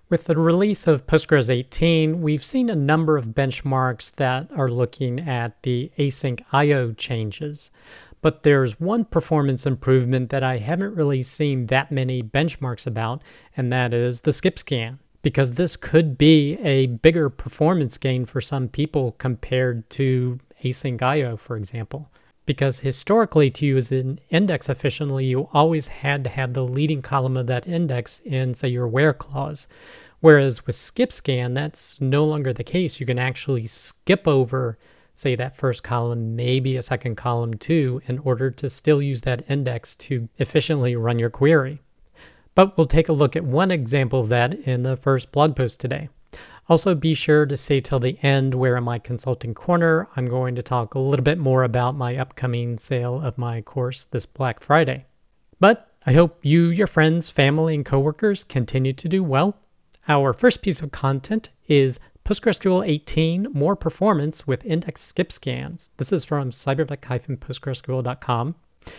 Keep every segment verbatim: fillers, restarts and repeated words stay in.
With the release of Postgres eighteen, we've seen a number of benchmarks that are looking at the async I O changes. But there's one performance improvement that I haven't really seen that many benchmarks about, and that is the skip scan. Because this could be a bigger performance gain for some people compared to async I O, for example. Because historically, to use an index efficiently, you always had to have the leading column of that index in, say, your where clause. Whereas with skip scan, that's no longer the case. You can actually skip over, say, that first column, maybe a second column too, in order to still use that index to efficiently run your query. But we'll take a look at one example of that in the first blog post today. Also, be sure to stay till the end, where in my consulting corner, I'm going to talk a little bit more about my upcoming sale of my course this Black Friday. But I hope you, your friends, family, and coworkers continue to do well. Our first piece of content is PostgreSQL eighteen, More Performance with Index Skip Scans. This is from cyberdeck dash postgresql dot com.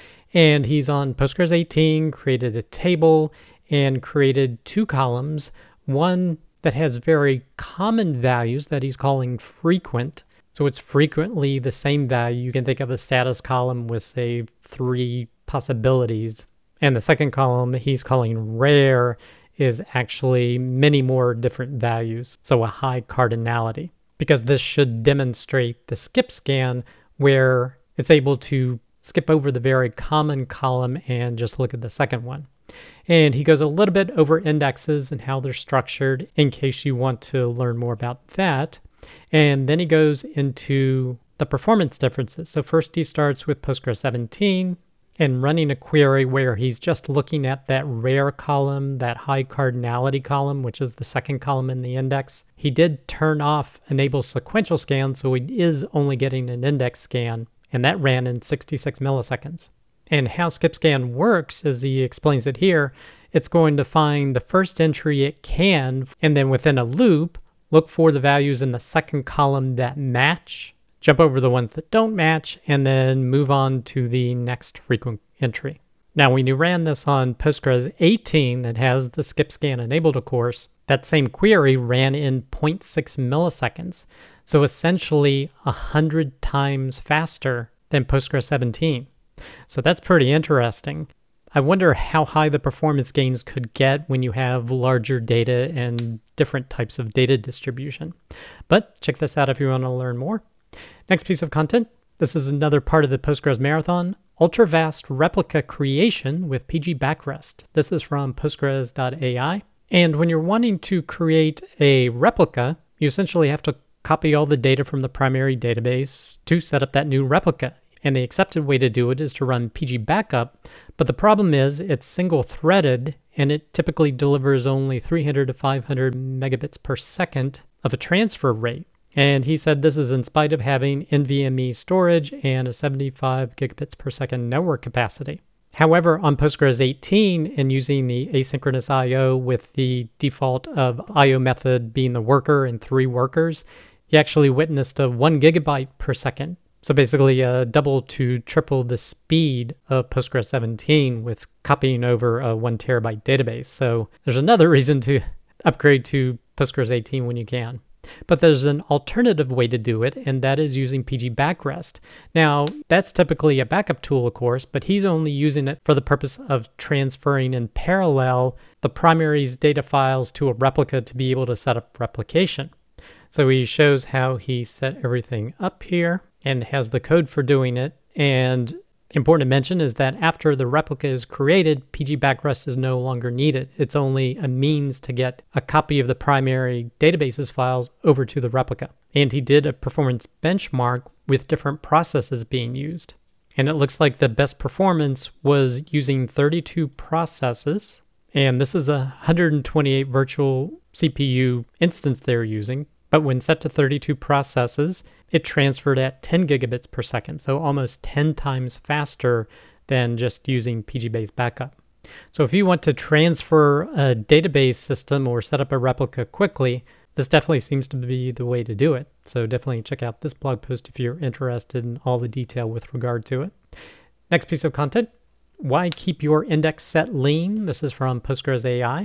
And he's on Postgres eighteen, created a table, and created two columns. One that has very common values that he's calling frequent. So it's frequently the same value. You can think of a status column with, say, three possibilities. And the second column that he's calling rare is actually many more different values. So a high cardinality. Because this should demonstrate the skip scan, where it's able to skip over the very common column and just look at the second one. And he goes a little bit over indexes and how they're structured in case you want to learn more about that. And then he goes into the performance differences. So first he starts with Postgres seventeen and running a query where he's just looking at that rare column, that high cardinality column, which is the second column in the index. He did turn off enable sequential scan, so he is only getting an index scan, and that ran in sixty-six milliseconds. And how skipscan works, as he explains it here, it's going to find the first entry it can, and then within a loop, look for the values in the second column that match, jump over the ones that don't match, and then move on to the next frequent entry. Now, when you ran this on Postgres eighteen that has the skipscan enabled, of course, that same query ran in zero point six milliseconds. So essentially one hundred times faster than Postgres seventeen. So that's pretty interesting. I wonder how high the performance gains could get when you have larger data and different types of data distribution. But check this out if you want to learn more. Next piece of content. This is another part of the Postgres Marathon, ultra-vast replica creation with P G Backrest. This is from postgres dot A I. And when you're wanting to create a replica, you essentially have to copy all the data from the primary database to set up that new replica. And the accepted way to do it is to run P G Backup, but the problem is it's single-threaded, and it typically delivers only three hundred to five hundred megabits per second of a transfer rate. And he said this is in spite of having NVMe storage and a seventy-five gigabits per second network capacity. However, on Postgres eighteen and using the asynchronous I O with the default of I O method being the worker and three workers, he actually witnessed a one gigabyte per second. So basically uh, double to triple the speed of Postgres seventeen with copying over a one terabyte database. So there's another reason to upgrade to Postgres eighteen when you can. But there's an alternative way to do it, and that is using P G Backrest. Now, that's typically a backup tool, of course, but he's only using it for the purpose of transferring in parallel the primary's data files to a replica to be able to set up replication. So he shows how he set everything up here and has the code for doing it. And important to mention is that after the replica is created, P G Backrest is no longer needed. It's only a means to get a copy of the primary database's files over to the replica. And he did a performance benchmark with different processes being used. And it looks like the best performance was using thirty-two processes. And this is a one hundred twenty-eight virtual C P U instance they're using. But when set to thirty-two processes, it transferred at ten gigabits per second, so almost ten times faster than just using P G-based backup. So if you want to transfer a database system or set up a replica quickly, this definitely seems to be the way to do it. So definitely check out this blog post if you're interested in all the detail with regard to it. Next piece of content, why keep your index set lean? This is from Postgres A I.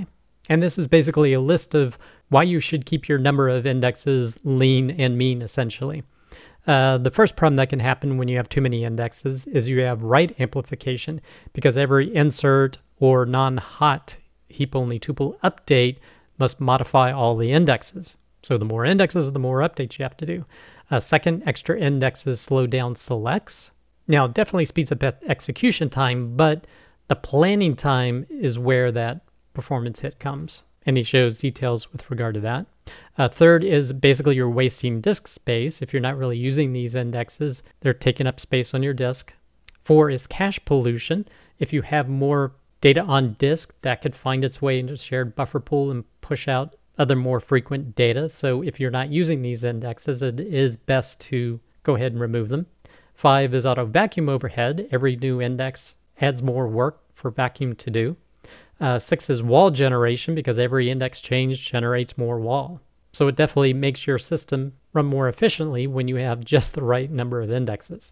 And this is basically a list of why you should keep your number of indexes lean and mean, essentially. Uh, the first problem that can happen when you have too many indexes is you have write amplification, because every insert or non-hot heap-only tuple update must modify all the indexes. So the more indexes, the more updates you have to do. Uh, second, extra indexes slow down selects. Now, it definitely speeds up execution time, but the planning time is where that performance hit comes. And he shows details with regard to that. Uh, third is basically you're wasting disk space. If you're not really using these indexes, they're taking up space on your disk. Four is cache pollution. If you have more data on disk, that could find its way into shared buffer pool and push out other more frequent data. So if you're not using these indexes, it is best to go ahead and remove them. Five is auto vacuum overhead. Every new index adds more work for vacuum to do. Uh, six is wall generation, because every index change generates more wall. So it definitely makes your system run more efficiently when you have just the right number of indexes.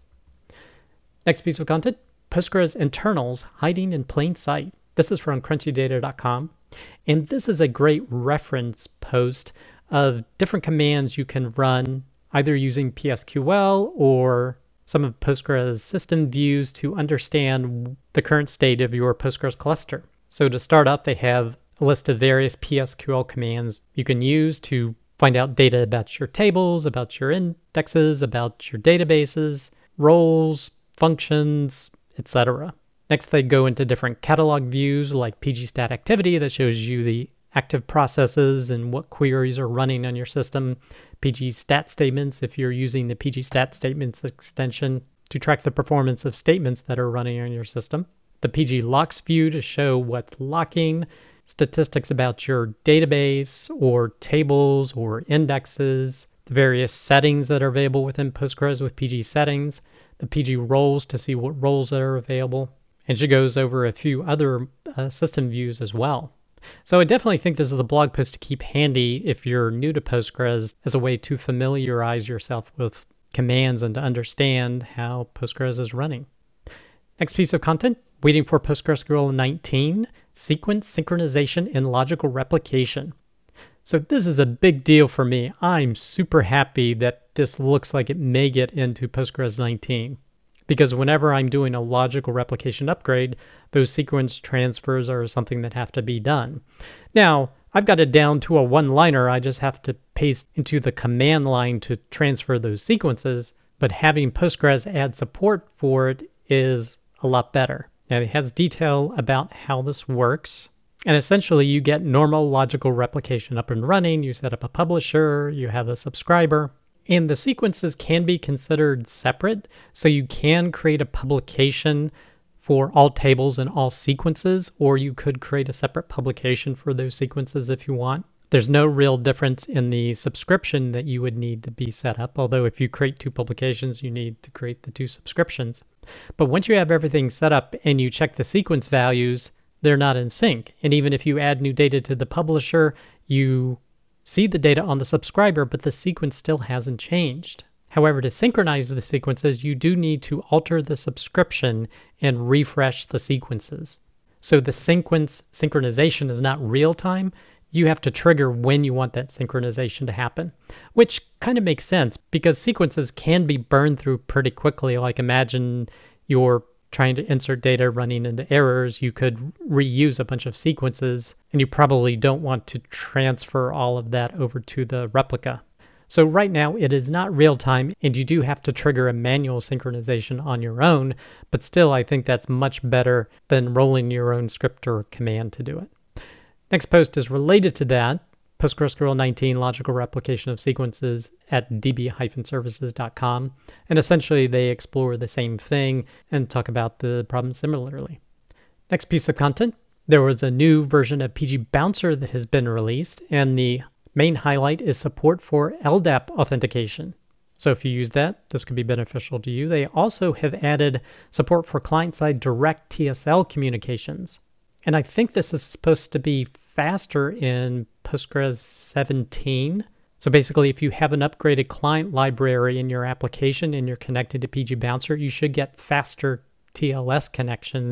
Next piece of content, Postgres internals hiding in plain sight. This is from crunchy data dot com. And this is a great reference post of different commands you can run either using P S Q L or some of Postgres system views to understand the current state of your Postgres cluster. So to start up, they have a list of various P S Q L commands you can use to find out data about your tables, about your indexes, about your databases, roles, functions, et cetera. Next, they go into different catalog views like pgstat-activity that shows you the active processes and what queries are running on your system. pgstat statements, if you're using the pgstat statements extension to track the performance of statements that are running on your system. The pglocks view to show what's locking, statistics about your database or tables or indexes, the various settings that are available within Postgres with P G settings, the P G roles to see what roles that are available. And she goes over a few other uh, system views as well. So I definitely think this is a blog post to keep handy if you're new to Postgres, as a way to familiarize yourself with commands and to understand how Postgres is running. Next piece of content, waiting for PostgreSQL nineteen, sequence synchronization and logical replication. So this is a big deal for me. I'm super happy that this looks like it may get into Postgres nineteen. Because whenever I'm doing a logical replication upgrade, those sequence transfers are something that have to be done. Now, I've got it down to a one-liner. I just have to paste into the command line to transfer those sequences, but having Postgres add support for it is a lot better. Now, it has detail about how this works. And essentially, you get normal logical replication up and running. You set up a publisher, you have a subscriber. And the sequences can be considered separate, so you can create a publication for all tables and all sequences, or you could create a separate publication for those sequences if you want. There's no real difference in the subscription that you would need to be set up, although if you create two publications, you need to create the two subscriptions. But once you have everything set up and you check the sequence values, they're not in sync. And even if you add new data to the publisher, you see the data on the subscriber, but the sequence still hasn't changed. However, to synchronize the sequences, you do need to alter the subscription and refresh the sequences. So the sequence synchronization is not real time. You have to trigger when you want that synchronization to happen, which kind of makes sense because sequences can be burned through pretty quickly. Like imagine you're trying to insert data running into errors, you could reuse a bunch of sequences, and you probably don't want to transfer all of that over to the replica. So right now it is not real time, and you do have to trigger a manual synchronization on your own, but still I think that's much better than rolling your own script or command to do it. Next post is related to that, PostgreSQL nineteen logical replication of sequences at d b dash services dot com. And essentially they explore the same thing and talk about the problem similarly. Next piece of content, there was a new version of P G Bouncer that has been released, and the main highlight is support for L D A P authentication. So if you use that, this could be beneficial to you. They also have added support for client-side direct T S L communications. And I think this is supposed to be faster in Postgres seventeen. So basically, if you have an upgraded client library in your application and you're connected to P G Bouncer, you should get faster T L S connections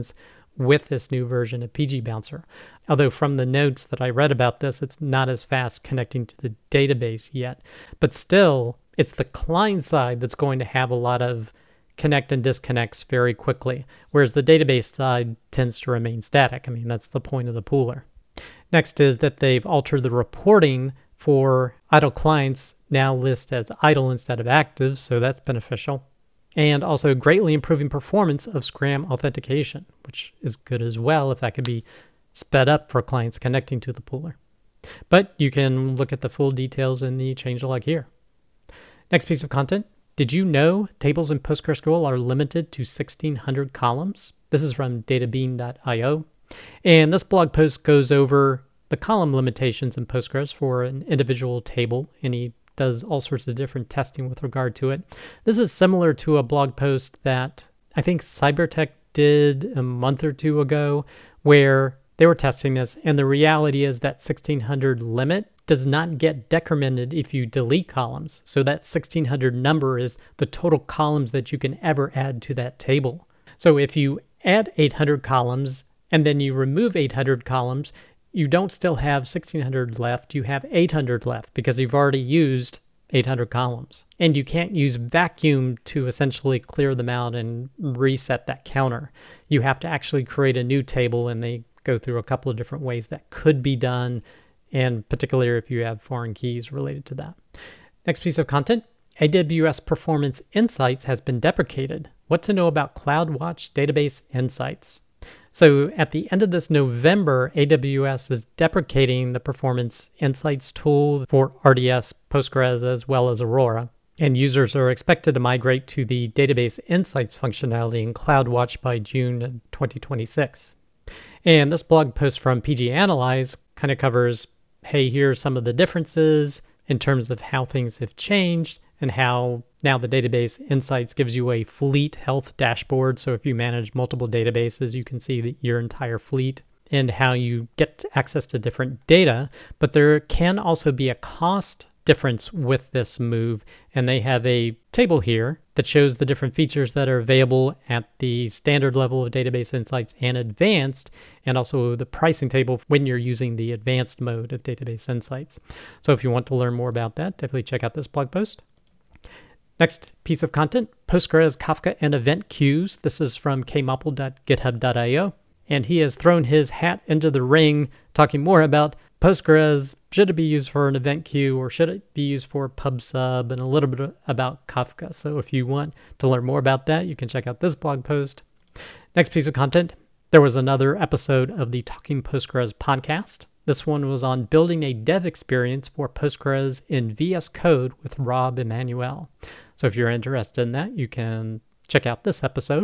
with this new version of P G Bouncer. Although from the notes that I read about this, it's not as fast connecting to the database yet. But still, it's the client side that's going to have a lot of connect and disconnects very quickly, whereas the database side tends to remain static. I mean, that's the point of the pooler. Next is that they've altered the reporting for idle clients, now list as idle instead of active, so that's beneficial. And also greatly improving performance of Scram authentication, which is good as well if that could be sped up for clients connecting to the pooler. But you can look at the full details in the changelog here. Next piece of content. Did you know tables in PostgreSQL are limited to sixteen hundred columns? This is from databean dot i o. And this blog post goes over the column limitations in Postgres for an individual table, and he does all sorts of different testing with regard to it. This is similar to a blog post that I think Cybertech did a month or two ago, where they were testing this, and the reality is that sixteen hundred limit does not get decremented if you delete columns. So that sixteen hundred number is the total columns that you can ever add to that table. So if you add eight hundred columns and then you remove eight hundred columns, you don't still have sixteen hundred left, you have eight hundred left because you've already used eight hundred columns. And you can't use vacuum to essentially clear them out and reset that counter. You have to actually create a new table, and they go through a couple of different ways that could be done, and particularly if you have foreign keys related to that. Next piece of content, A W S Performance Insights has been deprecated. What to know about CloudWatch Database Insights. So at the end of this November, A W S is deprecating the Performance Insights tool for R D S, Postgres, as well as Aurora. And users are expected to migrate to the Database Insights functionality in CloudWatch by June twenty twenty-six. And this blog post from P G Analyze kind of covers, hey, here are some of the differences in terms of how things have changed and how now the Database Insights gives you a fleet health dashboard. So if you manage multiple databases, you can see the, your entire fleet and how you get access to different data. But there can also be a cost difference with this move. And they have a table here that shows the different features that are available at the standard level of Database Insights and advanced, and also the pricing table when you're using the advanced mode of Database Insights. So if you want to learn more about that, definitely check out this blog post. Next piece of content, Postgres, Kafka, and event queues. This is from k moppel dot github dot i o. And he has thrown his hat into the ring, talking more about Postgres, should it be used for an event queue or should it be used for PubSub, and a little bit about Kafka. So if you want to learn more about that, you can check out this blog post. Next piece of content, there was another episode of the Talking Postgres podcast. This one was on building a dev experience for Postgres in V S Code with Rob Emanuel. So if you're interested in that, you can check out this episode.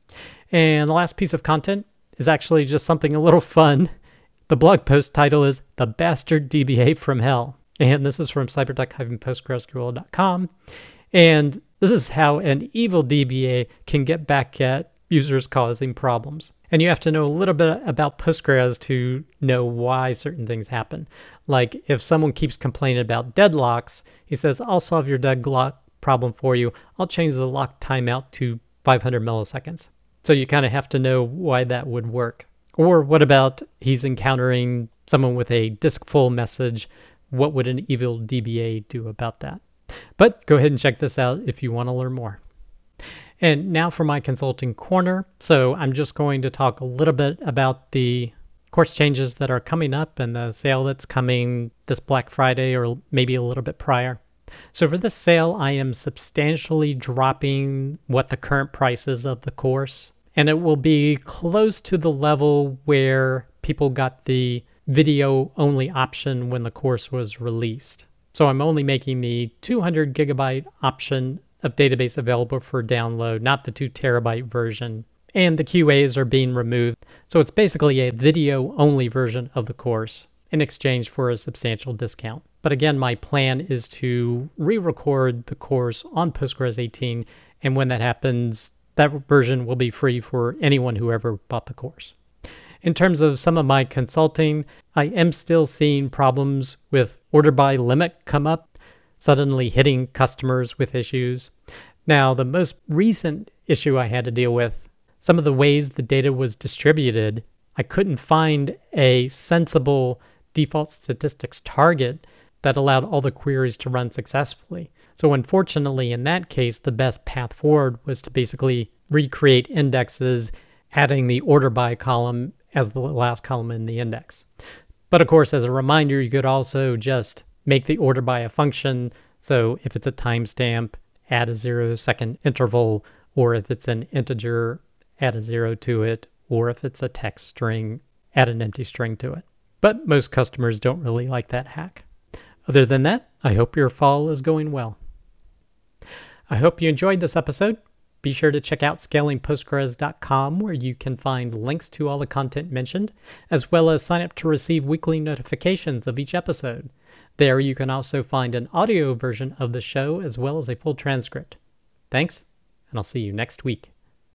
And the last piece of content is actually just something a little fun. The blog post title is The Bastard D B A from Hell. And this is from cybertech dash postgresql dot com. And this is how an evil D B A can get back at users causing problems. And you have to know a little bit about Postgres to know why certain things happen. Like if someone keeps complaining about deadlocks, he says, I'll solve your deadlock problem for you. I'll change the lock timeout to five hundred milliseconds. So you kind of have to know why that would work. Or what about he's encountering someone with a disk full message? What would an evil D B A do about that? But go ahead and check this out if you want to learn more. And now for my consulting corner. So I'm just going to talk a little bit about the course changes that are coming up and the sale that's coming this Black Friday or maybe a little bit prior. So for this sale, I am substantially dropping what the current price is of the course. And it will be close to the level where people got the video only option when the course was released. So I'm only making the two hundred gigabyte option of database available for download, not the two terabyte version. And the Q As are being removed. So it's basically a video only version of the course in exchange for a substantial discount. But again, my plan is to re-record the course on Postgres eighteen. And when that happens, that version will be free for anyone who ever bought the course. In terms of some of my consulting, I am still seeing problems with order by limit come up, suddenly hitting customers with issues. Now, the most recent issue I had to deal with some of the ways the data was distributed, I couldn't find a sensible default statistics target that allowed all the queries to run successfully. So unfortunately, in that case, the best path forward was to basically recreate indexes, adding the order by column as the last column in the index. But of course, as a reminder, you could also just make the order by a function. So if it's a timestamp, add a zero second interval, or if it's an integer, add a zero to it, or if it's a text string, add an empty string to it. But most customers don't really like that hack. Other than that, I hope your fall is going well. I hope you enjoyed this episode. Be sure to check out scaling postgres dot com, where you can find links to all the content mentioned, as well as sign up to receive weekly notifications of each episode. There you can also find an audio version of the show as well as a full transcript. Thanks, and I'll see you next week.